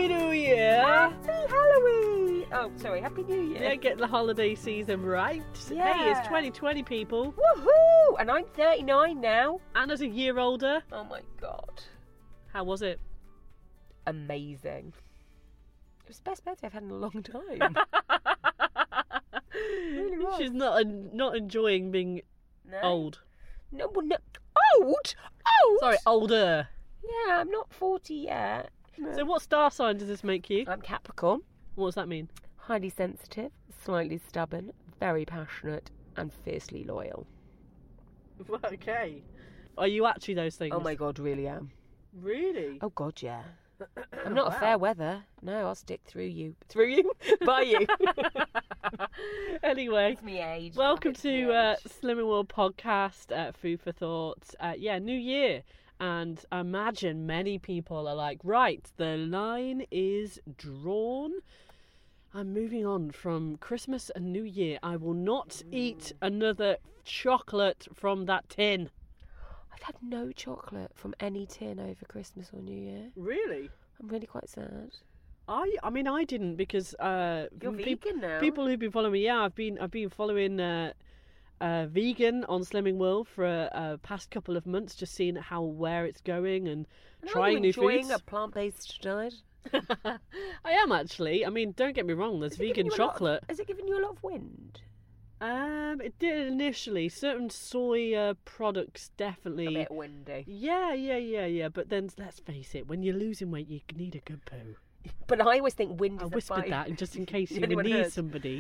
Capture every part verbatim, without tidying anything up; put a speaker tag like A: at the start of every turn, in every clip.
A: Happy New Year!
B: Happy Halloween! Oh, sorry, Happy New Year.
A: Yeah, get the holiday season right.
B: Yeah.
A: Hey, it's twenty twenty, people.
B: Woohoo! And I'm thirty-nine now.
A: Anna's a year older.
B: Oh my god.
A: How was it?
B: Amazing. It was the best birthday I've had in a long time. It really was.
A: She's not not enjoying being
B: No.
A: old.
B: No, well, no. Old? Old?
A: Sorry, older.
B: Yeah, I'm not forty yet.
A: So what star sign does this make you?
B: I'm Capricorn.
A: What does that mean?
B: Highly sensitive, slightly stubborn, very passionate, and fiercely loyal.
A: Okay. Are you actually those things?
B: Oh my god, really am.
A: Really?
B: Oh god, yeah. I'm not
A: Wow.
B: a fair weather. No, I'll stick through you. Through you? By you.
A: Anyway.
B: It's me age.
A: Welcome
B: It's me
A: to uh,
B: age.
A: Slimming World Podcast, uh, Food for Thought. Uh, yeah, New Year. And I imagine many people are like, right, the line is drawn. I'm moving on from Christmas and New Year. I will not eat another chocolate from that tin.
B: I've had no chocolate from any tin over Christmas or New Year.
A: Really?
B: I'm really quite sad.
A: I I mean I didn't because uh
B: You're
A: peop-
B: vegan now.
A: people who've been following me, yeah, I've been I've been following uh, uh vegan on Slimming World for a uh, uh, past couple of months, just seeing how where it's going and
B: And
A: trying
B: are you
A: new
B: enjoying
A: foods.
B: a plant-based diet?
A: I am actually. I mean, don't get me wrong. There's
B: Has it given
A: vegan
B: you a lot of-
A: chocolate.
B: Has it given you a lot of wind?
A: Um, it did initially. Certain soy uh, products
B: A
A: definitely.
B: bit windy.
A: Yeah, yeah, yeah, yeah. But then let's face it, when you're losing weight, you need a good poo.
B: But I always think wind
A: I
B: is
A: whispered
B: a
A: that just in case you
B: Anyone
A: need
B: heard?
A: somebody.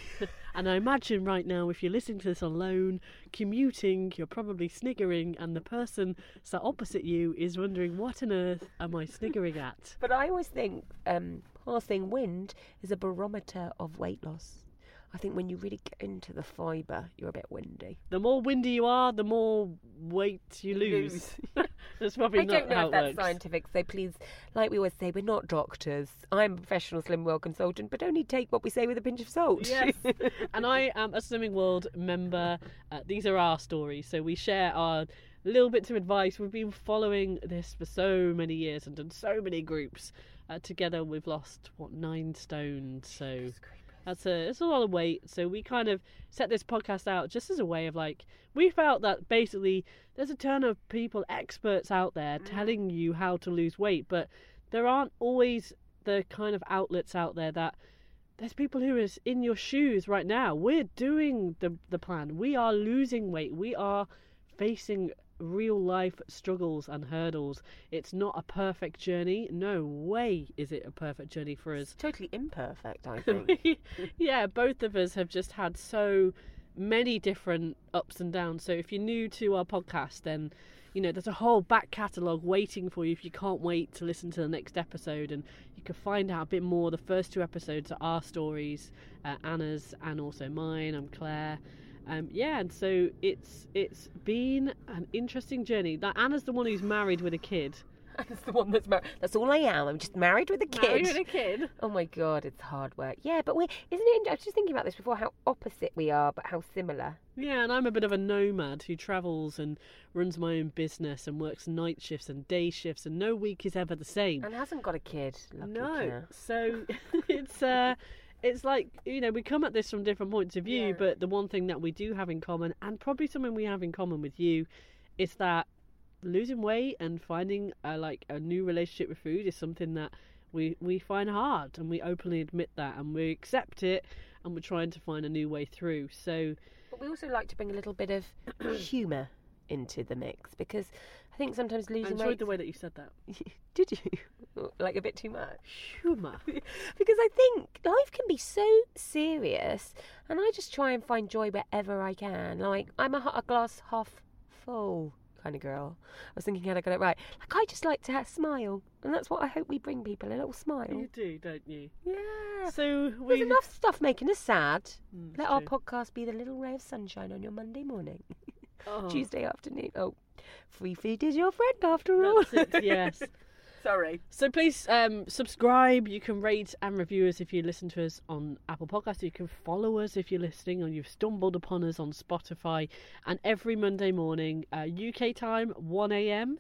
A: And I imagine right now, if you're listening to this alone, commuting, you're probably sniggering, and the person sat opposite you is wondering, what on earth am I sniggering at?
B: But I always think um, passing wind is a barometer of weight loss. I think when you really get into the fibre, you're a bit windy.
A: The more windy you are, the more weight you lose. That's probably
B: I
A: not
B: don't know
A: how
B: if
A: it
B: that's
A: works.
B: scientific, so please, like we always say, we're not doctors. I'm a professional Slim World consultant, but only take what we say with a pinch of salt.
A: Yes. And I am a Slimming World member. Uh, these are our stories, so we share our little bits of advice. We've been following this for so many years and done so many groups. Uh, together, we've lost what nine stone. So that's a it's a lot of weight. So we kind of set this podcast out just as a way of like, we felt that basically there's a ton of people, experts out there telling you how to lose weight, but there aren't always the kind of outlets out there that there's people who is in your shoes right now. We're doing the the plan. We are losing weight. We are facing real life struggles and hurdles. It's not a perfect journey. No way is it a perfect journey for us.
B: It's totally imperfect, I think.
A: Yeah, both of us have just had so many different ups and downs. So if you're new to our podcast, then you know there's a whole back catalogue waiting for you if you can't wait to listen to the next episode, and you can find out a bit more. The first two episodes are our stories, uh, Anna's and also mine. I'm Claire. Um, yeah, and so it's it's been an interesting journey. That Anna's the one who's married with a kid.
B: That's the one that's married. That's all I am. I'm just married with a kid.
A: Married with a kid.
B: Oh my god, it's hard work. Yeah, but we isn't it? I was just thinking about this before. How opposite we are, but how similar.
A: Yeah, and I'm a bit of a nomad who travels and runs my own business and works night shifts and day shifts, and no week is ever the same.
B: And hasn't got a kid. Lucky
A: No,
B: Claire.
A: so it's uh, it's like, you know, we come at this from different points of view,
B: Yeah.
A: but the one thing that we do have in common, and probably something we have in common with you, is that losing weight and finding a, like a new relationship with food is something that we we find hard, and we openly admit that, and we accept it, and we're trying to find a new way through. So
B: But we also like to bring a little bit of humour into the mix, because I think sometimes
A: I
B: losing
A: enjoyed
B: weight.
A: the way that you said that.
B: Did you? Like a bit too much?
A: Humour.
B: Because I think life can be so serious, and I just try and find joy wherever I can. Like, I'm a, a glass half full kind of girl. I was thinking, had I got it right? Like, I just like to have, smile, and that's what I hope we bring people, a little smile.
A: You do, don't you?
B: Yeah.
A: So
B: There's
A: we
B: enough stuff making us sad.
A: Mm,
B: Let
A: it's
B: our
A: true.
B: podcast be the little ray of sunshine on your Monday morning,
A: Oh,
B: Tuesday afternoon. Oh, free feed is your friend after all.
A: that's it, yes.
B: Sorry.
A: So please um, subscribe. You can rate and review us if you listen to us on Apple Podcasts. You can follow us if you're listening or you've stumbled upon us on Spotify. And every Monday morning, uh, U K time, one a.m,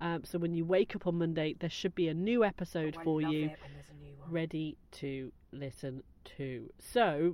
A: Um, so when you wake up on Monday, there should be a new episode
B: Oh, I
A: for
B: love
A: you
B: it when there's a new one.
A: ready to listen to. So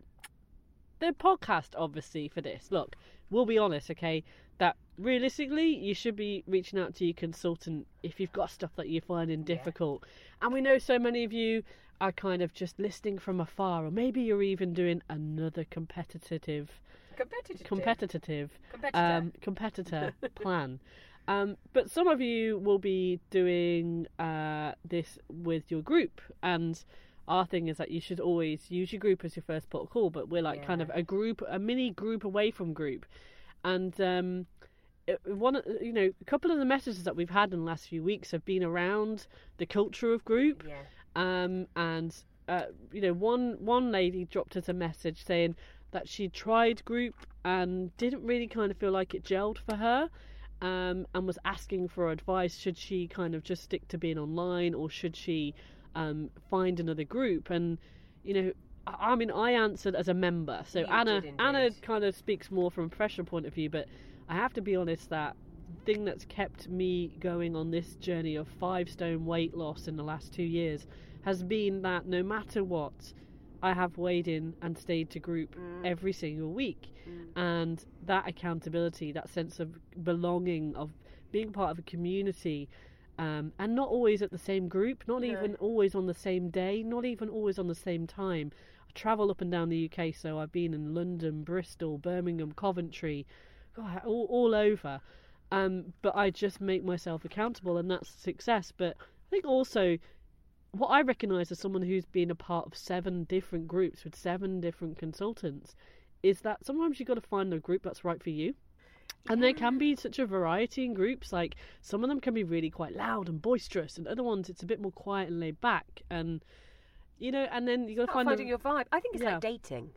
A: the podcast, obviously, for this, look, we'll be honest, okay, that realistically you should be reaching out to your consultant if you've got stuff that you're finding difficult. And we know so many of you are kind of just listening from afar, or maybe you're even doing another competitive
B: Competitive.
A: competitive
B: Competitor.
A: um, competitor plan. Um, but some of you will be doing uh, this with your group, and our thing is that you should always use your group as your first port of call, but we're like
B: Yeah.
A: kind of a group, a mini group away from group. And um, it, one, you know, a couple of the messages that we've had in the last few weeks have been around the culture of group.
B: Yeah.
A: Um, and uh, you know, one one lady dropped us a message saying that she tried group and didn't really kind of feel like it gelled for her, um, and was asking for advice. Should she kind of just stick to being online, or should she um, find another group? And you know, I, I mean, I answered as a member, so
B: You
A: Anna
B: did
A: Anna
B: indeed.
A: kind of speaks more from a professional point of view, but I have to be honest that the thing that's kept me going on this journey of five stone weight loss in the last two years has been that no matter what, I have weighed in and stayed to group
B: Mm.
A: every single week.
B: Mm.
A: And that accountability, that sense of belonging, of being part of a community, um, and not always at the same group, not
B: No.
A: even always on the same day, not even always on the same time. I travel up and down the U K, so I've been in London, Bristol, Birmingham, Coventry, God, all, all over. Um, but I just make myself accountable, and that's success. But I think also what I recognise as someone who's been a part of seven different groups with seven different consultants is that sometimes you've got to find a group that's right for you. And there can be such a variety in groups. Like, some of them can be really quite loud and boisterous, and other ones it's a bit more quiet and laid back. And, you know, and then you've got to
B: Not
A: find
B: finding
A: a...
B: your vibe. I think it's
A: Yeah.
B: like dating.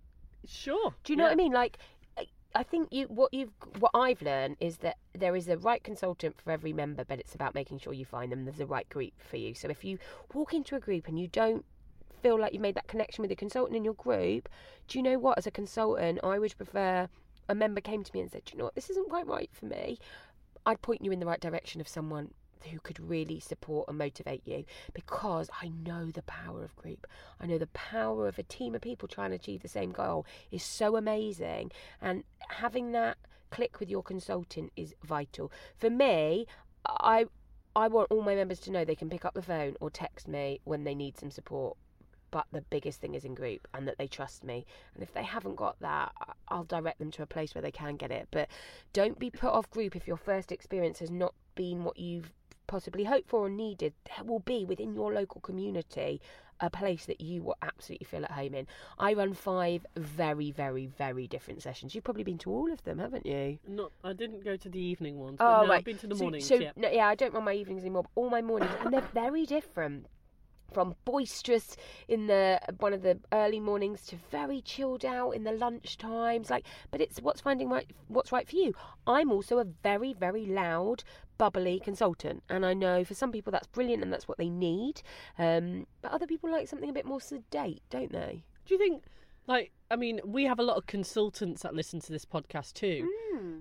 A: Sure.
B: Do you know
A: yeah.
B: what I mean? Like, I- I think you what you've what I've learned is that there is a right consultant for every member, but it's about making sure you find them. There's a right group for you. So if you walk into a group and you don't feel like you've made that connection with the consultant in your group, do you know what? As a consultant, I would prefer a member came to me and said, do you know what? This isn't quite right for me. I'd point you in the right direction of someone who could really support and motivate you, because I know the power of group. I know the power of a team of people trying to achieve the same goal is so amazing, and having that click with your consultant is vital. For me, I I want all my members to know they can pick up the phone or text me when they need some support, but the biggest thing is in group, and that they trust me. And if they haven't got that, I'll direct them to a place where they can get it. But don't be put off group if your first experience has not been what you've possibly hoped for or needed. There will be within your local community a place that you will absolutely feel at home in. I run five very, very, very different sessions. You've probably been to all of them, haven't you?
A: Not, I didn't go to the evening ones, but
B: Oh,
A: no,
B: right.
A: I've been to the
B: So-
A: mornings,
B: So,
A: yeah.
B: no, yeah, I don't run my evenings anymore, but all my mornings, and they're very different. From boisterous in the one of the early mornings to very chilled out in the lunch times. Like, but it's what's finding right, what's right for you. I'm also a very, very loud, bubbly consultant, and I know for some people that's brilliant and that's what they need. Um, but other people like something a bit more sedate, don't they?
A: Do you think, like, I mean, we have a lot of consultants that listen to this podcast too.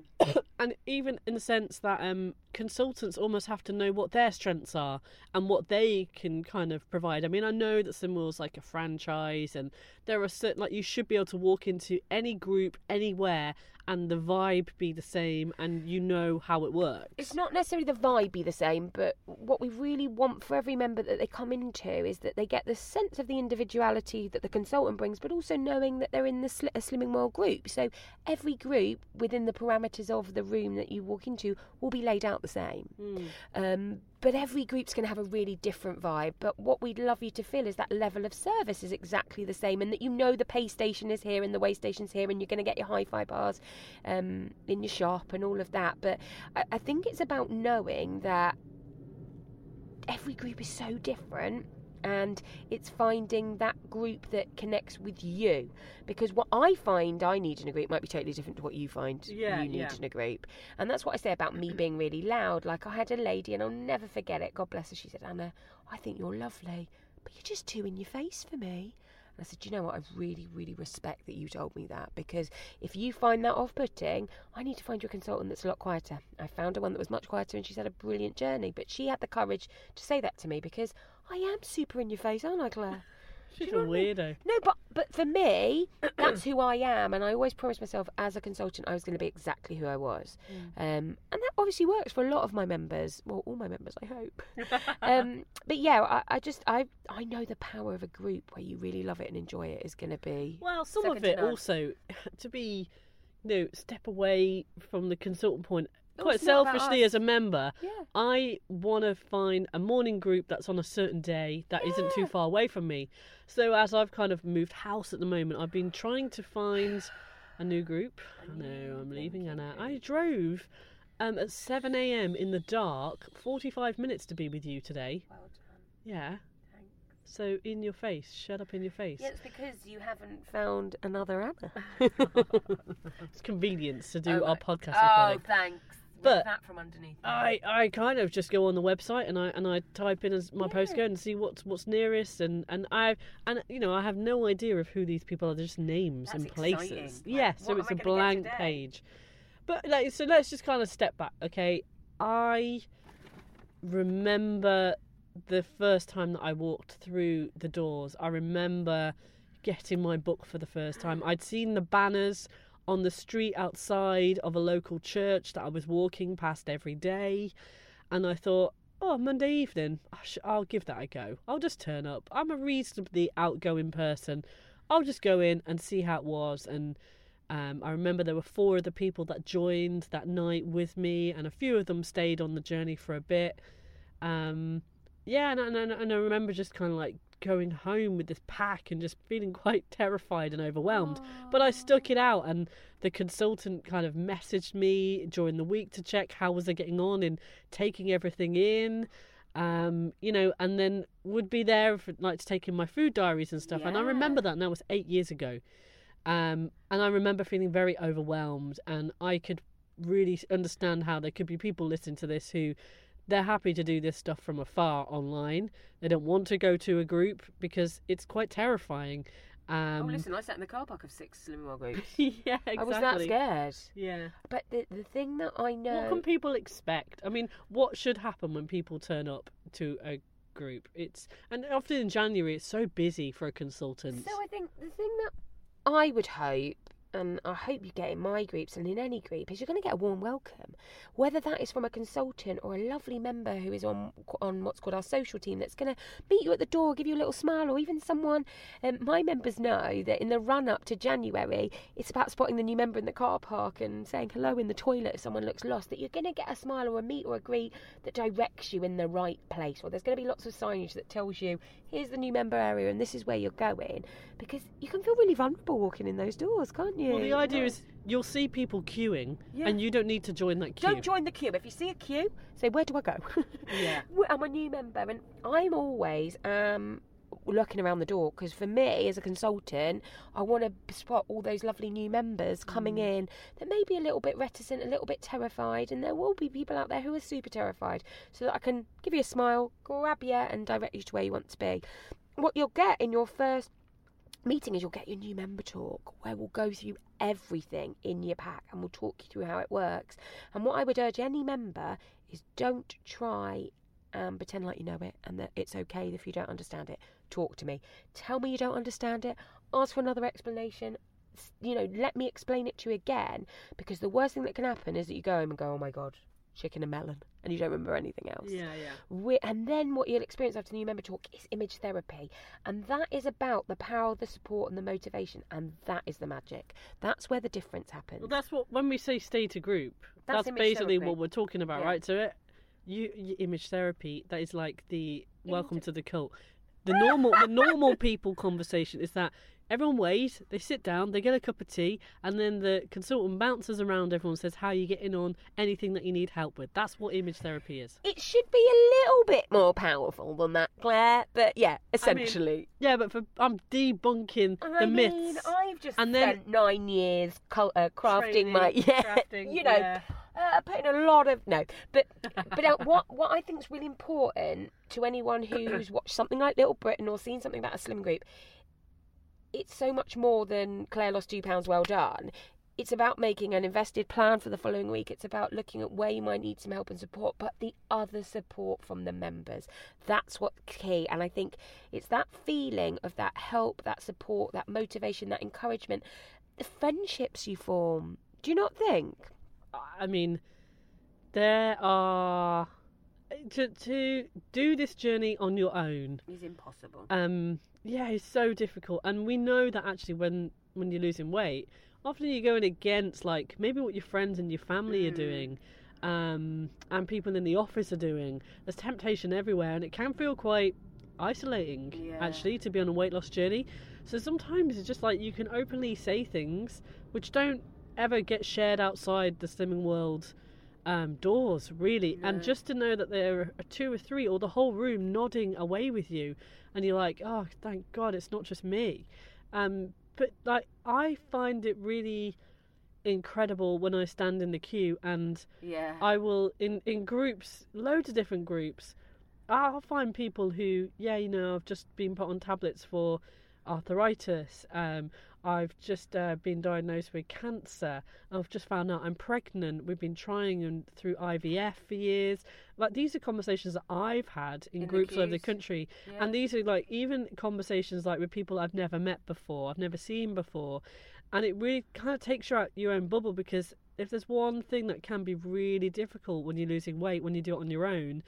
A: And even in the sense that um, consultants almost have to know what their strengths are and what they can kind of provide. I mean, I know that Simwell's like a franchise, and there are certain, like, you should be able to walk into any group anywhere and the vibe be the same, and you know how it works.
B: It's not necessarily the vibe be the same, but what we really want for every member that they come into is that they get the sense of the individuality that the consultant brings, but also knowing that they're in the sli- a Slimming World group. So every group within the parameters of the room that you walk into will be laid out the same.
A: Mm.
B: Um, but every group's going to have a really different vibe. But what we'd love you to feel is that level of service is exactly the same, and that you know the pay station is here and the way station's here, and you're going to get your hi-fi bars um, in your shop and all of that. But I, I think it's about knowing that every group is so different, and it's finding that group that connects with you, because what I find I need in a group might be totally different to what you find
A: Yeah,
B: you need
A: yeah.
B: in a group. And that's what I say about me being really loud. Like, I had a lady, and I'll never forget it, God bless her, she said, Anna, I think you're lovely, but you're just too in your face for me. I said, you know what, I really, really respect that you told me that, because if you find that off-putting, I need to find you a consultant that's a lot quieter. I found her one that was much quieter, and she's had a brilliant journey. But she had the courage to say that to me, because I am super in your face, aren't I, Claire?
A: She's
B: you know
A: a weirdo. I mean?
B: No, but but for me, that's who I am, and I always promised myself as a consultant I was going to be exactly who I was. Mm. Um, and that obviously works for a lot of my members. Well, all my members, I hope. um, but yeah, I, I just I I know the power of a group where you really love it and enjoy it is going to be.
A: Well, some of it also to be, you know, step away from the consultant point. Quite selfishly as a member,
B: yeah.
A: I want to find a morning group that's on a certain day that
B: yeah.
A: isn't too far away from me. So as I've kind of moved house at the moment, I've been trying to find a new group. I know, I'm leaving Anna. I drove um, at seven a.m. in the dark, forty-five minutes to be with you today.
B: Well done.
A: Yeah. So in your face, shut up in your face.
B: Yeah, it's because you haven't found another Anna.
A: It's convenience to do
B: oh,
A: our
B: right.
A: podcast
B: oh,
A: recording.
B: thanks.
A: But
B: that from underneath.
A: I, I kind of just go on the website and I and I type in as my
B: yeah.
A: postcode and see what's what's nearest and, and I and you know I have no idea of who these people are. They're just names
B: That's
A: and places.
B: Exciting.
A: Yeah,
B: Like,
A: so it's a
B: am I gonna
A: blank
B: get today?
A: page. But like, so let's just kind of step back, okay? I remember the first time that I walked through the doors. I remember getting my book for the first time. I'd seen the banners on the street outside of a local church that I was walking past every day, and I thought, oh, Monday evening, I'll give that a go. I'll just turn up. I'm a reasonably outgoing person. I'll just go in and see how it was. And um, I remember there were four of the people that joined that night with me, and a few of them stayed on the journey for a bit. Um, yeah, and, and, and I remember just kind of like going home with this pack and just feeling quite terrified and overwhelmed. Aww. But I stuck it out, and the consultant kind of messaged me during the week to check how was I getting on in taking everything in, um, you know, and then would be there for like to take in my food diaries and stuff. Yeah. And I remember that, and that was eight years ago. Um, and I remember feeling very overwhelmed, and I could really understand how there could be people listening to this who they're happy to do this stuff from afar online. They don't want to go to a group because it's quite terrifying. Um,
B: oh, listen, I sat in the car park of six Slimming World groups.
A: Yeah, exactly.
B: I was that scared.
A: Yeah.
B: But the the thing that I know...
A: What can people expect? I mean, what should happen when people turn up to a group? It's and often in January, it's so busy for a consultant.
B: So I think the thing that I would hope, and I hope you get in my groups and in any group, is you're going to get a warm welcome, whether that is from a consultant or a lovely member who is on on what's called our social team that's going to meet you at the door, give you a little smile, or even someone. Um, my members know that in the run up to January, it's about spotting the new member in the car park and saying hello in the toilet if someone looks lost, that you're going to get a smile or a meet or a greet that directs you in the right place, or there's going to be lots of signage that tells you here's the new member area and this is where you're going, because you can feel really vulnerable walking in those doors, can't you?
A: Well, the idea is you'll see people queuing, yeah. and you don't need to join that queue.
B: Don't join the queue. If you see a queue, say, where do I go?
A: Yeah.
B: I'm a new member, and I'm always um, looking around the door, because for me, as a consultant, I want to spot all those lovely new members coming mm. in that may be a little bit reticent, a little bit terrified, and there will be people out there who are super terrified, so that I can give you a smile, grab you, and direct you to where you want to be. What you'll get in your first meeting is you'll get your new member talk, where we'll go through everything in your pack and we'll talk you through how it works. And what I would urge any member is, don't try and pretend like you know it and that it's okay if you don't understand it. Talk to me. Tell me you don't understand it. Ask for another explanation. You know, let me explain it to you again, because the worst thing that can happen is that you go home and go, oh my God, chicken and melon, and you don't remember anything else.
A: Yeah, yeah.
B: We, and then what you'll experience after the new member talk is image therapy, and that is about the power, the support, and the motivation, and that is the magic. That's where the difference happens.
A: Well, that's what when we say stay to group.
B: That's,
A: that's basically
B: therapy.
A: What we're talking about,
B: yeah.
A: right? So, it, you, you image therapy. That is like the welcome Inter- to the cult. The normal, the normal people conversation is that everyone waits, they sit down, they get a cup of tea, and then the consultant bounces around everyone and says, how are you getting on, anything that you need help with. That's what image therapy is.
B: It should be a little bit more powerful than that, Claire, but yeah, essentially.
A: I mean, yeah, but for I'm debunking
B: I
A: the
B: mean,
A: myths.
B: I've just
A: and
B: spent
A: then,
B: nine years cult, uh, crafting
A: training,
B: my, yeah,
A: crafting,
B: you know,
A: yeah.
B: Uh, putting a lot of no, but but uh, what what I think is really important to anyone who's watched something like Little Britain or seen something about a slim group, it's so much more than Claire lost two pounds, well done. It's about making an invested plan for the following week. It's about looking at where you might need some help and support, but the other support from the members. That's what's key. And I think it's that feeling of that help, that support, that motivation, that encouragement, the friendships you form. Do you not think?
A: I mean, there are... To, to do this journey on your own
B: Is impossible.
A: Um, yeah, it's so difficult. And we know that actually when, when you're losing weight, often you're going against like maybe what your friends and your family mm. are doing, um, and people in the office are doing. There's temptation everywhere, and it can feel quite isolating yeah. actually to be on a weight loss journey. So sometimes it's just like you can openly say things which don't ever get shared outside the Slimming World um, doors, really. Yeah. And just to know that there are two or three or the whole room nodding away with you, and you're like, oh, thank God it's not just me. Um, but like I find it really incredible when I stand in the queue and
B: yeah.
A: I will in in groups, loads of different groups, I'll find people who, yeah, you know, I've just been put on tablets for arthritis, um, I've just uh, been diagnosed with cancer, I've just found out I'm pregnant, we've been trying and through I V F for years. Like, these are conversations that I've had in, in groups all over the country, yeah. and these are like even conversations like with people I've never met before, I've never seen before, and it really kind of takes you out your own bubble, because if there's one thing that can be really difficult when you're losing weight, when you do it on your own,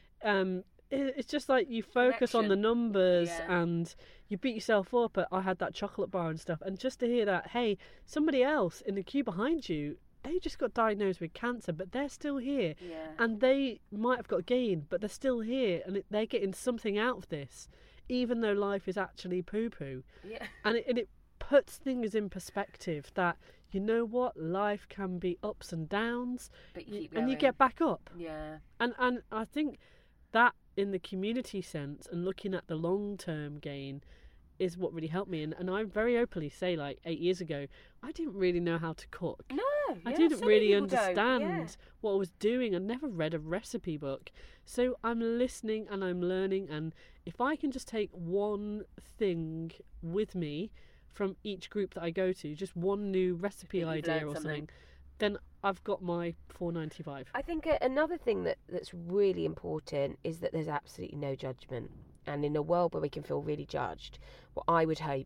A: um, it's just like you focus Connection. on the numbers yeah. and you beat yourself up at, I had that chocolate bar and stuff, and just to hear that, hey, somebody else in the queue behind you, they just got diagnosed with cancer, but they're still here,
B: yeah.
A: and they might have got gain, but they're still here, and it, they're getting something out of this, even though life is actually poo-poo.
B: Yeah.
A: And it, and it puts things in perspective that, you know what, life can be ups and downs,
B: but you keep
A: and
B: going.
A: you get back up.
B: Yeah.
A: And and I think that in the community sense and looking at the long-term gain is what really helped me. And, and I very openly say, like, eight years ago, I didn't really know how to cook.
B: No,
A: I
B: yeah,
A: didn't
B: so
A: really
B: many people
A: understand
B: don't, yeah.
A: what I was doing. I never read a recipe book. So I'm listening and I'm learning, and if I can just take one thing with me from each group that I go to, just one new recipe idea or something, something, then I've got my four ninety-five.
B: I think another thing that, that's really important is that there's absolutely no judgment. And in a world where we can feel really judged, what I would hope,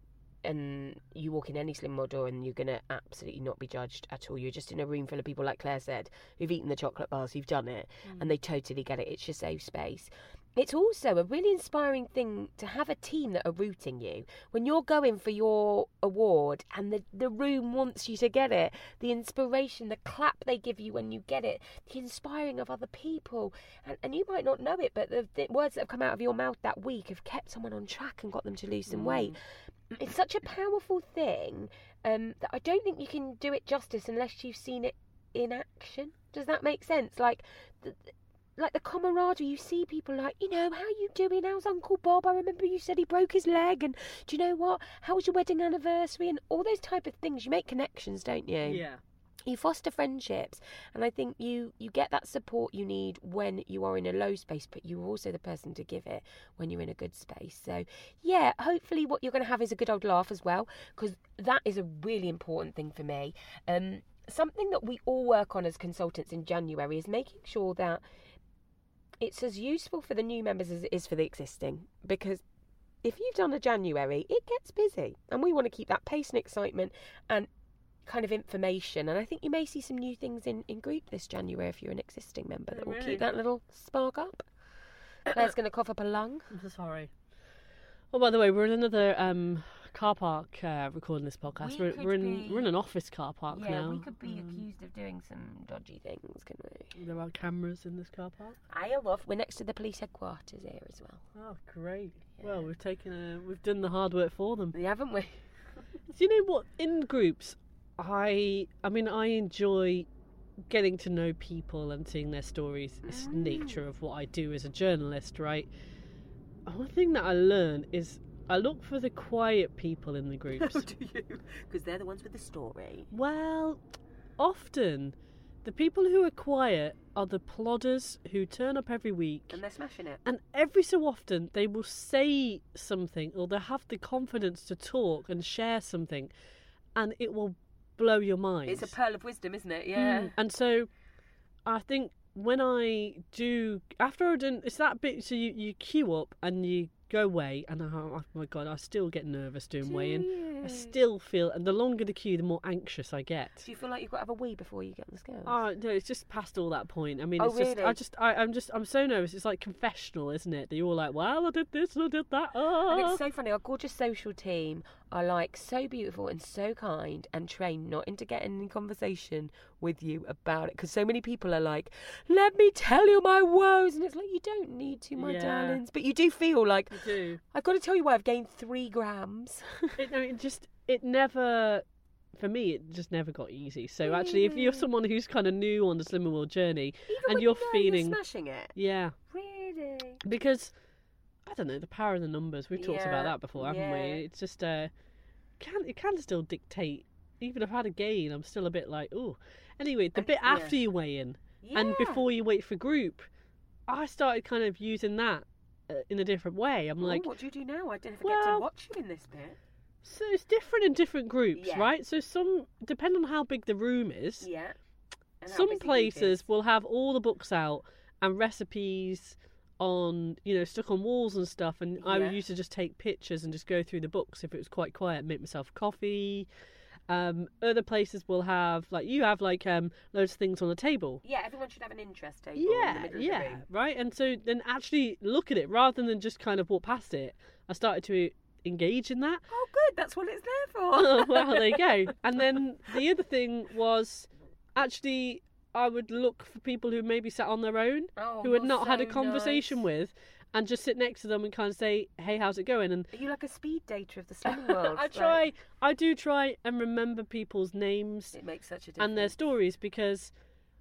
B: and you walk in any Slimming World door and you're going to absolutely not be judged at all. You're just in a room full of people, like Claire said, who've eaten the chocolate bars, who've done it, mm. and they totally get it. It's your safe space. It's also a really inspiring thing to have a team that are rooting you. When you're going for your award and the, the room wants you to get it, the inspiration, the clap they give you when you get it, the inspiring of other people. And, and you might not know it, but the, the words that have come out of your mouth that week have kept someone on track and got them to lose some mm. weight. It's such a powerful thing um, that I don't think you can do it justice unless you've seen it in action. Does that make sense? Like... The, Like the camaraderie, you see people like, you know, how you doing? How's Uncle Bob? I remember you said he broke his leg, and do you know what? How was your wedding anniversary? And all those type of things. You make connections, don't you?
A: Yeah.
B: You foster friendships, and I think you, you get that support you need when you are in a low space, but you're also the person to give it when you're in a good space. So, yeah, hopefully what you're going to have is a good old laugh as well, because that is a really important thing for me. Um, something that we all work on as consultants in January is making sure that it's as useful for the new members as it is for the existing, because if you've done a January, it gets busy, and we want to keep that pace and excitement and kind of information. And I think you may see some new things in, in group this January if you're an existing member that will
A: really?
B: keep that little spark up. Claire's going to cough up a lung.
A: I'm so sorry. Oh, by the way, we're in another um, car park uh, recording this podcast.
B: We
A: we're we're in
B: be...
A: we're in an office car park
B: yeah,
A: now.
B: Yeah, we could be
A: um,
B: accused of doing some dodgy things, couldn't we?
A: There are cameras in this car park.
B: I love. We're next to the police headquarters here as well.
A: Oh, great!
B: Yeah.
A: Well, we've taken a we've done the hard work for them.
B: Yeah, haven't we?
A: Do you know what? In groups, I I mean, I enjoy getting to know people and seeing their stories. It's
B: mm.
A: nature of what I do as a journalist, right? One thing that I learned is I look for the quiet people in the groups.
B: Do you? Because they're the ones with the story.
A: Well, often the people who are quiet are the plodders who turn up every week.
B: And they're smashing it.
A: And every so often they will say something, or they'll have the confidence to talk and share something, and it will blow your mind.
B: It's a pearl of wisdom, isn't it? Yeah.
A: Mm. And so I think when I do, after I've done, it's that bit, so you, you queue up and you go weigh, and oh, oh my God, I still get nervous doing
B: Do
A: weighing.
B: you?
A: I still feel, and the longer the queue, the more anxious I get.
B: Do you feel like you've got to have a wee before you get on the scales?
A: Oh no, it's just past all that point. I mean,
B: Oh,
A: it's just,
B: really?
A: I just, I, I'm just, I'm so nervous. It's like confessional, isn't it? That you're all like, well, I did this and I did that. Oh.
B: And it's so funny. Our gorgeous social team are like so beautiful and so kind and trained not into getting in conversation with you about it. Because so many people are like, let me tell you my woes. And it's like, you don't need to, my
A: Yeah.
B: darlings. But you do feel like,
A: You do.
B: I've got to tell you why I've gained three grams.
A: It, no, it just, it never, for me, it just never got easy. So actually, if you're
B: Really?
A: someone who's kind of new on the Slimming World journey,
B: Even
A: and
B: when
A: you're
B: you know
A: feeling,
B: you're smashing it.
A: yeah,
B: Really?
A: because I don't know, the power of the numbers. We've talked
B: Yeah,
A: about that before, haven't
B: yeah.
A: we? It's just, uh, can it can still dictate. Even if I've had a gain, I'm still a bit like, oh. Anyway, the
B: And-
A: bit
B: yeah.
A: after you weigh in,
B: Yeah.
A: and before you wait for group, I started kind of using that uh, in a different way. I'm
B: Oh,
A: like,
B: what do you do now? I don't forget
A: well-
B: to watch you in this bit.
A: so it's different in different groups,
B: Yeah.
A: right? So some, depending on how big the room is,
B: Yeah. And how
A: some
B: busy it
A: places
B: is.
A: will have all the books out and recipes on, you know, stuck on walls and stuff. And I
B: Yeah.
A: would used to just take pictures and just go through the books if it was quite quiet, make myself coffee. Um, other places will have, like, you have, like, um, loads of things on the table.
B: Yeah, everyone should have an interest table in the
A: Yeah,
B: middle of the
A: yeah,
B: room.
A: right. And so then actually look at it rather than just kind of walk past it. I started to engage in that.
B: Oh, good. That's what it's there for.
A: Oh, well, there you go. And then the other thing was actually I would look for people who maybe sat on their own,
B: Oh,
A: who had
B: you're
A: not had a
B: so
A: conversation
B: nice.
A: with, and just sit next to them and kind of say, hey, how's it going? And
B: Are you like a speed dater of the slimming world?
A: I
B: Like,
A: try, I do try and remember people's names
B: it makes such a difference.
A: and their stories, because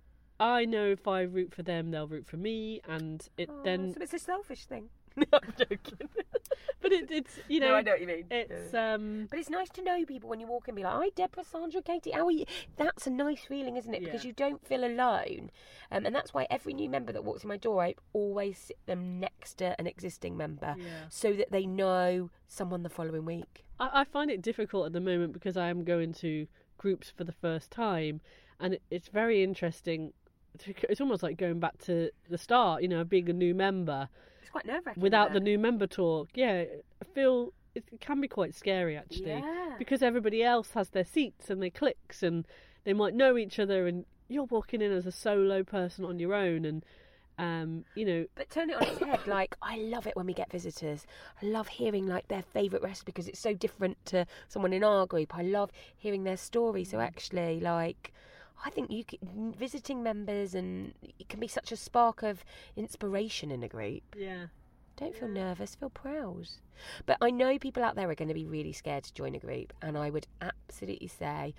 A: I know if I root for them, they'll root for me, and it
B: Oh,
A: then.
B: So it's a selfish thing. No, I'm joking.
A: But it, it's you know,
B: no, I know what you mean.
A: it's
B: Yeah.
A: um.
B: But it's nice to know people when you walk in and be like, hi, Deborah, Sandra, Katie, how are you? That's a nice feeling, isn't it? Because
A: Yeah.
B: you don't feel alone. Um, and that's why every new member that walks in my door, I always sit them next to an existing member
A: Yeah.
B: so that they know someone the following week.
A: I, I find it difficult at the moment because I am going to groups for the first time, and it, it's very interesting. to- It's almost like going back to the start, you know, being a new member
B: It's quite nerve-wracking.
A: without the
B: isn't it?
A: new member talk. Yeah, I feel it can be quite scary actually,
B: Yeah.
A: because everybody else has their seats and their cliques, and they might know each other, and you're walking in as a solo person on your own, and um, you know,
B: But turn it on its head, like, I love it when we get visitors. I love hearing, like, their favourite recipe because it's so different to someone in our group. I love hearing their story. So actually, like, I think you can, visiting members, and it can be such a spark of inspiration in a group.
A: yeah.
B: Don't feel nervous, feel proud. But I know people out there are going to be really scared to join a group, and I would absolutely say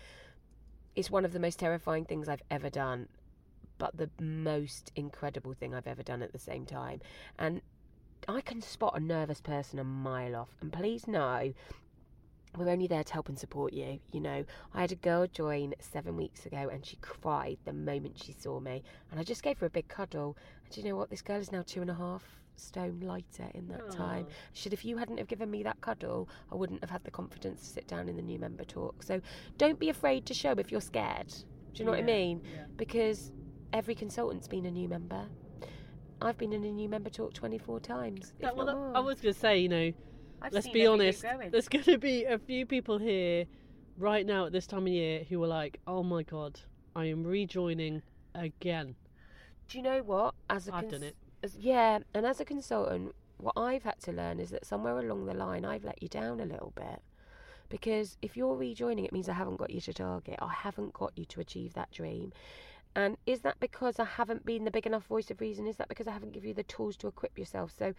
B: it's one of the most terrifying things I've ever done, but the most incredible thing I've ever done at the same time. And I can spot a nervous person a mile off. And please know, we're only there to help and support you. You know, I had a girl join seven weeks ago and she cried the moment she saw me. And I just gave her a big cuddle. And do you know what? This girl is now two and a half stone lighter in that time.
A: Aw.
B: She said, if you hadn't have given me that cuddle, I wouldn't have had the confidence to sit down in the new member talk. So don't be afraid to show if you're scared. Do you know what I
A: Yeah,
B: mean?
A: yeah.
B: Because every consultant's been a new member. I've been in a new member talk twenty-four times. if
A: That- well,
B: not
A: that-
B: more.
A: I was going to say, you know,
B: I've
A: let's
B: seen
A: be
B: every group
A: honest,
B: going.
A: there's going to be a few people here right now at this time of year who are like, oh my God, I am rejoining again.
B: Do you know what? As a
A: I've
B: cons-
A: done it.
B: As, yeah, and as a consultant, what I've had to learn is that somewhere along the line, I've let you down a little bit. Because if you're rejoining, it means I haven't got you to target. I haven't got you to achieve that dream. And is that because I haven't been the big enough voice of reason? Is that because I haven't given you the tools to equip yourself? So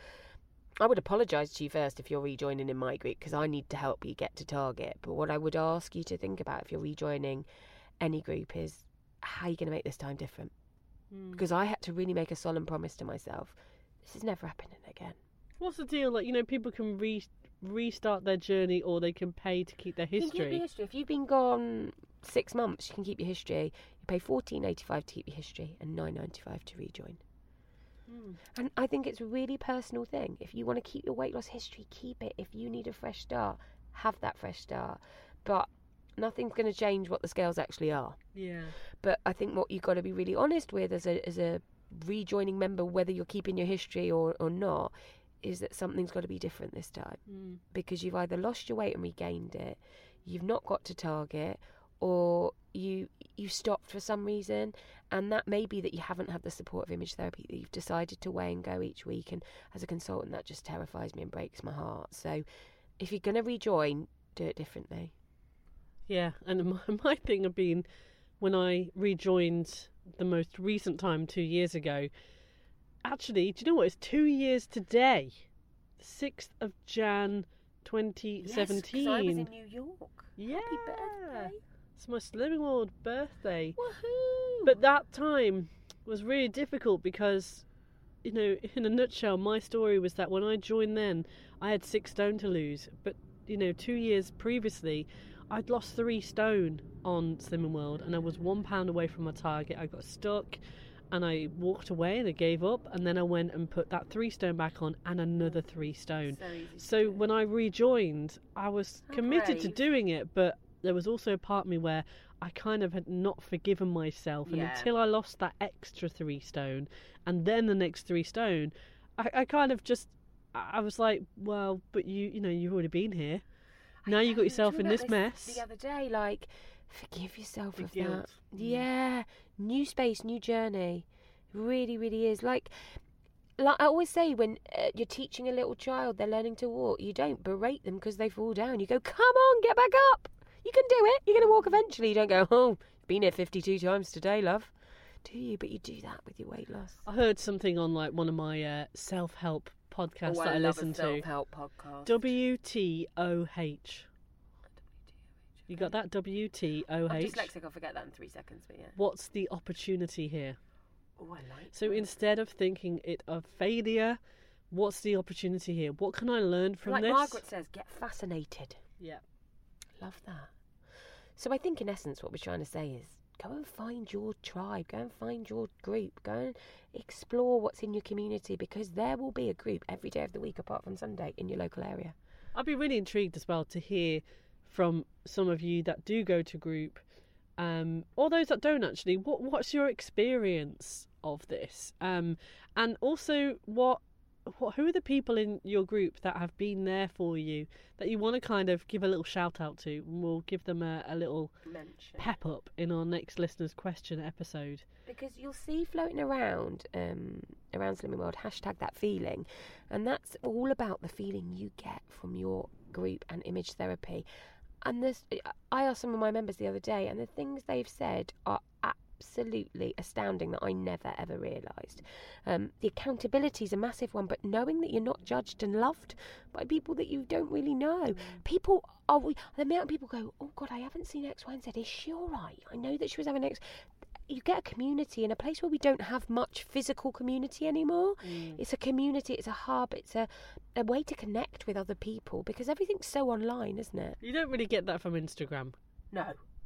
B: I would apologise to you first if you're rejoining in my group, because I need to help you get to target. But what I would ask you to think about if you're rejoining any group is, how are you going to make this time different?
A: Mm.
B: Because I had to really make a solemn promise to myself. This is never happening again.
A: What's the deal? Like, you know, people can re restart their journey, or they can pay to keep their
B: You can keep
A: history.
B: your history. If you've been gone six months, you can keep your history. You pay fourteen eighty five to keep your history and nine ninety five to rejoin.
A: Mm.
B: And I think it's a really personal thing. If you want to keep your weight loss history, keep it. If you need a fresh start, have that fresh start. But nothing's going to change what the scales actually are.
A: Yeah.
B: But I think what you've got to be really honest with as a as a rejoining member, whether you're keeping your history or, or not, is that something's got to be different this time.
A: Mm.
B: Because you've either lost your weight and regained it, you've not got to target, or you you stopped for some reason. And that may be that you haven't had the support of image therapy, that you've decided to weigh and go each week. And as a consultant, that just terrifies me and breaks my heart. So if you're going to rejoin, do it differently.
A: Yeah, and my, my thing had been when I rejoined the most recent time two years ago. Actually, do you know what? It's two years today, sixth of January, twenty seventeen.
B: Yes, 'cause I was in New York.
A: Yeah,
B: Happy birthday!
A: it's my Slimming World birthday.
B: Woohoo!
A: But that time was really difficult because, you know, in a nutshell, my story was that when I joined then, I had six stone to lose. But, you know, two years previously, I'd lost three stone on Slimming World, and I was one pound away from my target. I got stuck, and I walked away, and I gave up, and then I went and put that three stone back on, and another three stone.
B: So easy to
A: So
B: do.
A: when I rejoined, I was
B: How
A: committed to
B: brave.
A: doing it, but there was also a part of me where I kind of had not forgiven myself, and
B: Yeah.
A: until I lost that extra three stone, and then the next three stone, I, I kind of just, I was like, well, but you, you know, you've already been here. Now
B: I
A: you got
B: know,
A: yourself
B: talking
A: in
B: about
A: this mess.
B: The other day, like, forgive yourself
A: The
B: of
A: guilt.
B: that.
A: Mm.
B: Yeah, new space, new journey. Really, really is. Like, like I always say, when uh, you're teaching a little child, they're learning to walk. You don't berate them because they fall down. You go, come on, get back up. You can do it. You're going to walk eventually. You don't go, oh, been here fifty-two times today, love. Do you? But you do that with your weight loss.
A: I heard something on like one of my uh, self-help podcasts
B: Oh,
A: that I,
B: love
A: listen
B: a
A: to.
B: self-help podcast.
A: W T O H. You got that? W T O
B: I'm
A: H.
B: dyslexic. I'll forget that in three seconds. But yeah.
A: What's the opportunity here?
B: Oh, I like.
A: So
B: that.
A: instead of thinking it a failure, what's the opportunity here? What can I learn from
B: like
A: this?
B: Margaret says, get fascinated.
A: Yeah.
B: Love that. So I think in essence what we're trying to say is go and find your tribe, go and find your group, go and explore what's in your community, because there will be a group every day of the week apart from Sunday in your local area.
A: I'd be really intrigued as well to hear from some of you that do go to group, um, or those that don't actually. What What's your experience of this? Um, and also, what, what who are the people in your group that have been there for you that you want to kind of give a little shout out to? And we'll give them a, a little
B: Mention.
A: pep up in our next listener's question episode.
B: Because you'll see floating around um, around Slimming World, hashtag that feeling, and that's all about the feeling you get from your group and image therapy. And this, I asked some of my members the other day, and the things they've said are absolutely astounding that I never ever realised. Um, the accountability is a massive one, but knowing that you're not judged and loved by people that you don't really know.
A: Mm.
B: People are, we, the amount of people go, oh God, I haven't seen X, Y and Z. Is she all right? I know that she was having X. You get a community in a place where we don't have much physical community anymore.
A: Mm.
B: It's a community, it's a hub, it's a, a way to connect with other people, because everything's so online, isn't it?
A: You don't really get that from Instagram.
B: No.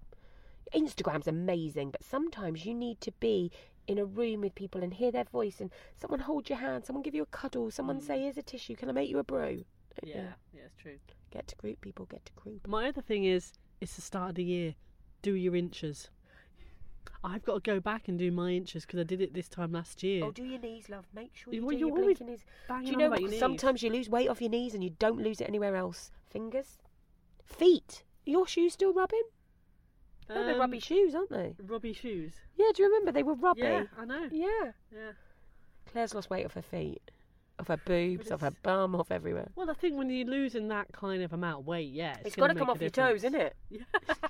B: Instagram's amazing, but sometimes you need to be in a room with people and hear their voice, and someone hold your hand, someone give you a cuddle, someone
A: Mm.
B: say, here's a tissue, can I make you a brew? Don't
A: Yeah,
B: you?
A: yeah, it's true.
B: Get to group, people, get to group.
A: My other thing is, it's the start of the year. Do your inches. I've got to go back and do my inches because I did it this time last year.
B: Oh, do your knees, love. Make sure you
A: Well,
B: do
A: you're
B: your
A: always
B: blinking knees.
A: Banging
B: Do you
A: on
B: know
A: about your knees.
B: sometimes you lose weight off your knees and you don't lose it anywhere else? Fingers? Feet? Are your shoes still rubbing? Oh, they're
A: Um,
B: rubby shoes, aren't they?
A: Rubby shoes.
B: Yeah, do you remember? They were rubby.
A: Yeah, I know.
B: Yeah.
A: Yeah.
B: Claire's lost weight off her feet. Off her boobs,
A: But
B: off her
A: it's-
B: bum, off everywhere.
A: Well, I think when you're losing that kind of amount of weight, yeah, it's,
B: It's
A: got to
B: come off your toes, isn't it?
A: Yeah.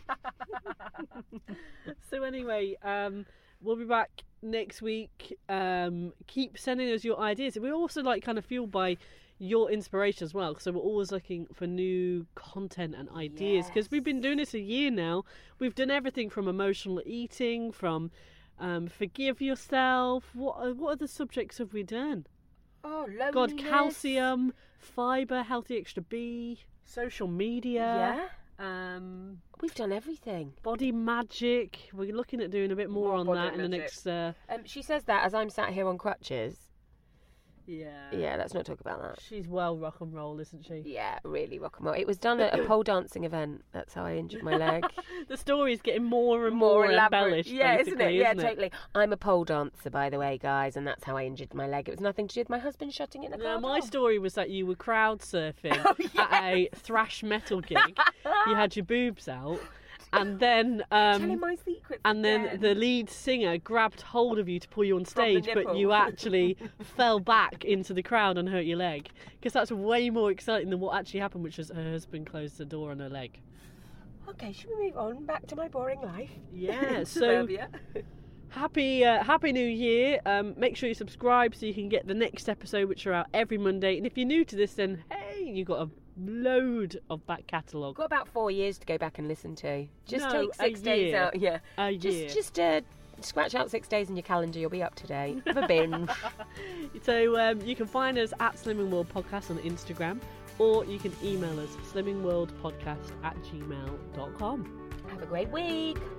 A: So anyway, um, we'll be back next week. Um, keep sending us your ideas. We're also like kind of fueled by your inspiration as well, so we're always looking for new content and ideas, because we've been doing this a year now. We've done everything from emotional eating, from um, forgive yourself. What what other subjects have we done?
B: Oh, loneliness.
A: God, calcium, fibre, healthy extra B, social media.
B: Yeah.
A: Um,
B: We've done everything.
A: Body magic. We're looking at doing a bit more,
B: More
A: on
B: body
A: that in the
B: magic.
A: next. Uh,
B: Um, she says that as I'm sat here on crutches.
A: yeah.
B: Yeah, let's not talk about that.
A: She's well rock and roll, isn't she?
B: Yeah, really rock and roll. It was done at a pole dancing event. That's how I injured my leg.
A: The story's getting more and more, embellished.
B: Yeah, isn't it? Yeah,
A: isn't it?
B: totally. I'm a pole dancer, by the way, guys, and that's how I injured my leg. It was nothing to do with my husband shutting in a car.
A: No, my
B: door.
A: story was that you were crowd surfing
B: Oh, yes.
A: at a thrash metal gig. You had your boobs out, and then um,
B: Telling my secrets.
A: and then
B: again.
A: the lead singer grabbed hold of you to pull you on
B: the
A: stage, but
B: nipple.
A: you actually fell back into the crowd and hurt your leg. Because that's way more exciting than what actually happened, which was her husband closed the door on her leg.
B: Okay, should we move on back to my boring life?
A: Yeah, so
B: Suburbia.
A: happy uh, happy New Year. Um, make sure you subscribe so you can get the next episode, which are out every Monday. And if you're new to this, then hey, you got a load of back catalogue.
B: Got about four years to go back and listen to. Just
A: No,
B: take
A: a
B: six days
A: year.
B: out. Yeah,
A: A
B: just
A: year.
B: just uh, scratch out six days in your calendar. You'll be up to date. Have a binge.
A: So um, you can find us at Slimming World Podcast on Instagram, or you can email us slimmingworldpodcast at gmail dot com.
B: Have a great week.